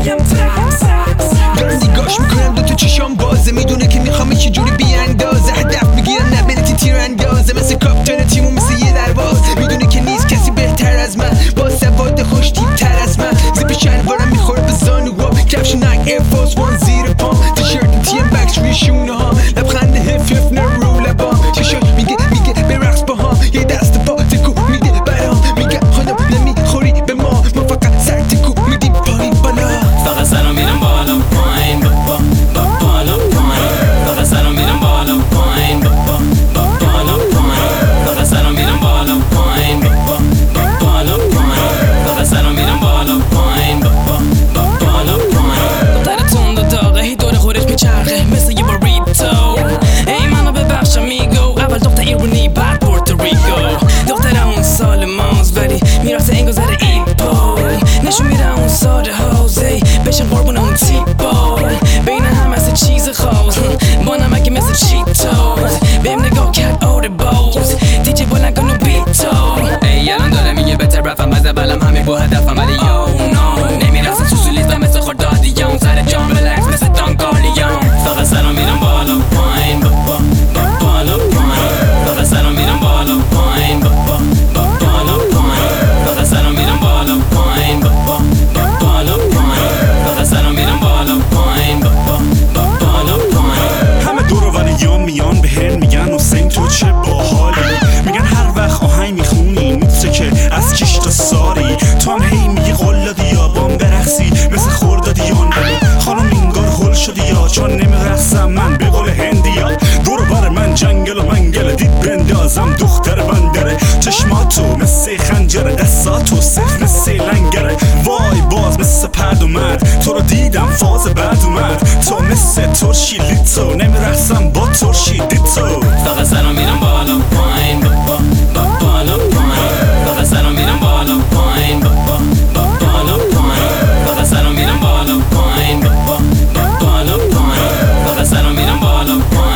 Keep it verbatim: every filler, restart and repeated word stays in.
میگم ترس. دارم نگاش میکنم دو تا چشام بازه، میدونه که میخوام چه جوری بی اندازه هدف میگیرم نه بره تیر اندازه، مثل کاپیتان تیمو مثل یه درواز، میدونه که نیست کسی بهتر از من، با سواد خوش تیپ تر از من، زیپ شلوارم میخوره به زانوام، کفش نایک ایر فورس وان زیر پام، تیشرت تیم بکس روی شونه ها، لبخند هف هف نرو لبام، چشاش میگه میگه برقص با هم، یه دست پا تکو میده برام، میگه خودم نمیخوری به ما، ما فقط سر تکو میدیم پایین بالا، فقط سرم میرم بالا پایین، با با با بالا پایین، فقط سرم میرم بالا پایین، با با با بالا پایین، فقط سرم میرم بالا پایین، با با با بالا پایین، فقط سرم میرم بالا پایین، با با با بالا پایین. دختر تند و داغه هی دور خودش میچرخه مثل یه باریتو، ای منو ببخش امیگو، اول دختر ایرونی بعد پورتوریکو، دختر اون سال ماست ولی میرفته این گذر ایپو، نشون میره اون ساده هاوزی بشن قربون اون تیپو، بین هم از چیز خاص با نمک مثل چیتوز، بهم نگاه کرد اور باز دیجی بلند کن و بیتو، ای الان داره میگه بهتر رفتم از اولم همین با هدفم ولی یو نو نمیرسن سوسولیستم مثل خوردادیان، سر جام بلکس مثل دانکالیان، فقط سرم میرم بالا پایین، با با با بالا پایین، فقط سرم میرم بالا پایین، با با با بالا پایین، فقط سرم میرم بالا پایین، با با با بالا پایین، فقط سرم میرم بالا پایین، با با با بالا پایین. همه دور و وریان میان بهن میگن حسین تو چه باحالی، میگن هر وقت آهنگ میخونی میفته که از کیش تا ساری، تو هم هی میگی قلادی یا بام برقصی مثل خوردادیان، خانم اینگار هل شدی یا چون نمیرقصم من به قول هندیا، دور بر من جنگل و منگل دید بندازم دختر بندره، چشماتو مثل خنجره دستاتو صف مثل لنگره، وای باز مثل پرد اومد تو رو دیدم فاز بعد اومد، تو مثل ترشی لیتو نمیرقصم با ترشی دیتو، فقط سرم میرم بالا پایین، با با با بالا پایین، فقط سرم میرم بالا پایین، با با با بالا پایین، فقط سرم میرم بالا پایین، با با با بالا پایین، فقط سرم میرم بالا پایین.